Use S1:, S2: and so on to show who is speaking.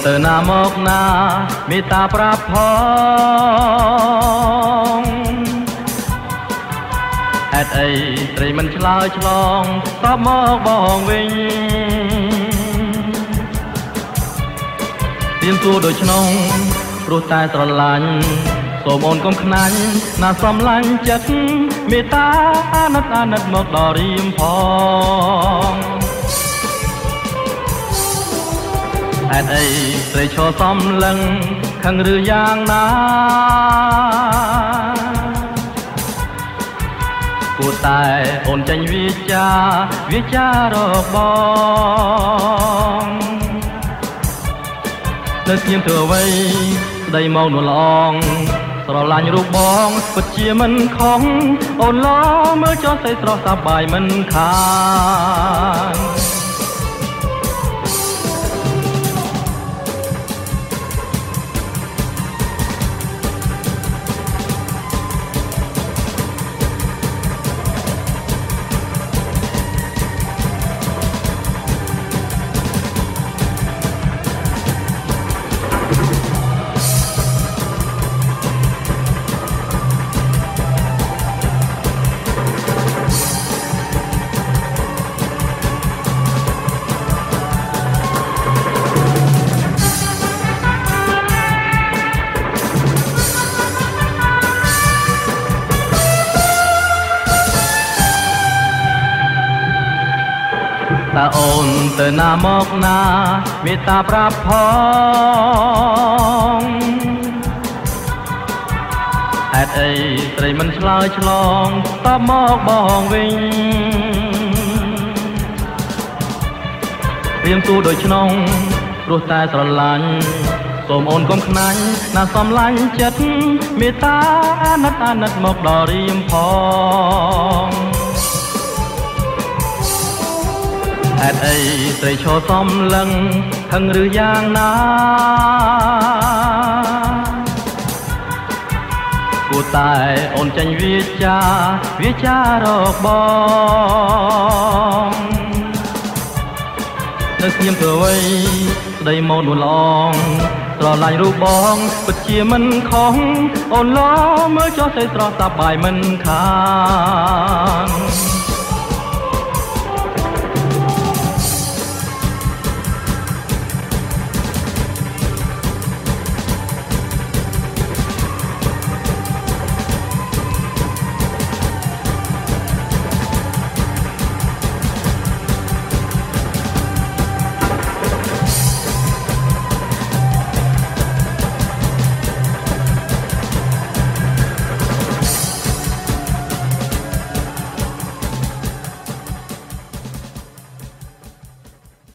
S1: ទៅណាមកណាមេត្តាប្រាប់ផងហេតុអីត្រីមិនឆ្លើយឆ្លងតបមកបងវិញទៀមទួដូចក្នុងព្រោះតែស្រឡាញ់សូមអូនកុំខ្នាញ់ណាសំឡាញ់ចិត្តមេត្តាអាណិតអាណិតមកដល់រៀមផងហេតុអីត្រីឈរសំលឹងខឹងឬយ៉ាងណាគួរតែអូនចេញវាចារកបងនៅស្ងៀមធ្វើអ្វីស្ដីមកនួនល្អងស្រឡាញ់រូបបងពិតជាមិនខំអូនឡមើលចុះស្អីស្រស់សប្បាយមិនខានតើអូនទៅណាមកណាមេត្តាប្រាប់ផងហេតុអីត្រីមិនឆ្លើយឆ្លងតបមកបងវិញព្រាមទូដូចក្នុងព្រោះតែស្រឡាញ់សូមអូនកុំខ្នាញ់ណាសំឡាញ់ចិត្តមេត្តាអាណិតអាណិតមកដល់រៀមផងហេតុអីត្រីឈរសំលឹងខឹងឬយ៉ាងណាគួរតែអូនចេញវាចារកបងនៅស្ងៀមធ្វើអ្វីស្ដីមកនួនល្អងស្រឡាញ់រូបបងពិតជាមិនខុសអូនឡមើលចុះស្អីស្រស់សប្បាយមិនខាន